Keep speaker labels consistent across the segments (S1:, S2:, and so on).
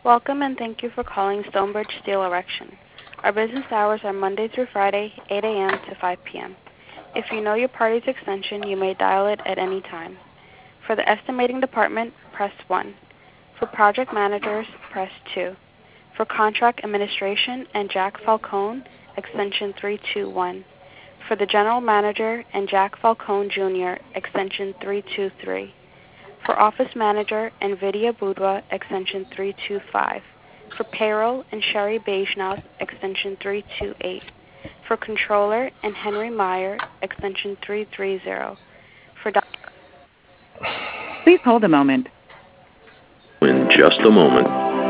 S1: Welcome and thank you for calling Stonebridge Steel Erection. Our business hours are Monday through Friday, 8 a.m. to 5 p.m. If you know your party's extension, you may dial it at any time. For the estimating department, press 1. For project managers, press 2. For contract administration and Jack Falcone, extension 321. For the general manager and Jack Falcone Jr., extension 323. For office manager and Vidya Budwa, extension 325. For payroll and Sherry Bejnath, extension 328. For controller and Henry Meyer, extension 330. For
S2: Please hold a moment.
S3: In just a moment.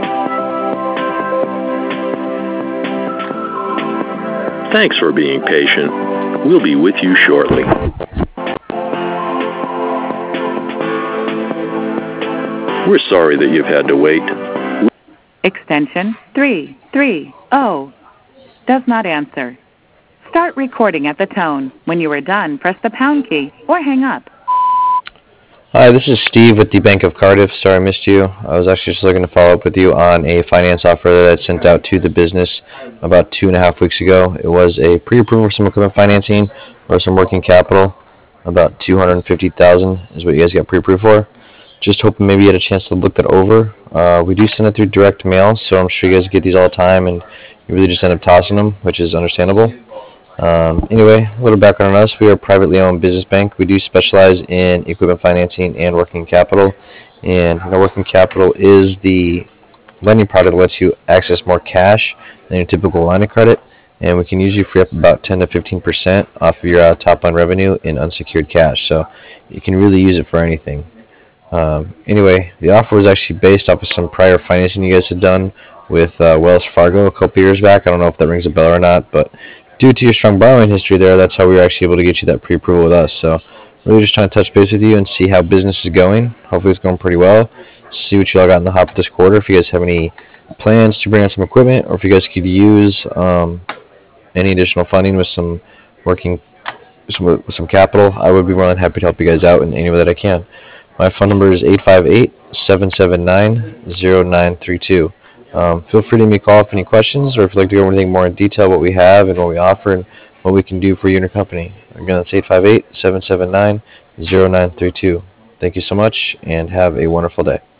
S3: Thanks for being patient. We'll be with you shortly. We're sorry that you've had to wait.
S2: Extension 330 does not answer. Start recording at the tone. When you are done, press the pound key or hang up.
S4: Hi, this is Steve with the Bank of Cardiff. Sorry I missed you. I was actually just looking to follow up with you on a finance offer that I sent out to the business about 2.5 weeks ago. It was a pre-approval for some equipment financing or some working capital. About $250,000 is what you guys got pre-approved for. Just hoping maybe you had a chance to look that over. We do send it through direct mail, so I'm sure you guys get these all the time, and you really just end up tossing them, which is understandable. Anyway, a little background on us. We are a privately owned business bank. We do specialize in equipment financing and working capital. And working capital is the lending product that lets you access more cash than your typical line of credit. And we can usually free up about 10 to 15% off of your top line revenue in unsecured cash. So you can really use it for anything. Anyway, the offer was actually based off of some prior financing you guys had done with Wells Fargo a couple years back. I don't know if that rings a bell or not, but due to your strong borrowing history there, that's how we were actually able to get you that pre-approval with us. So really just trying to touch base with you and see how business is going. Hopefully it's going pretty well. See what you all got in the hopper this quarter. If you guys have any plans to bring on some equipment, or if you guys could use any additional funding with some capital, I would be more than happy to help you guys out in any way that I can. My phone number is 858-779-0932. Feel free to give me a call if any questions, or if you'd like to go over anything more in detail, what we have and what we offer and what we can do for you and your company. Again, that's 858-779-0932. Thank you so much, and have a wonderful day.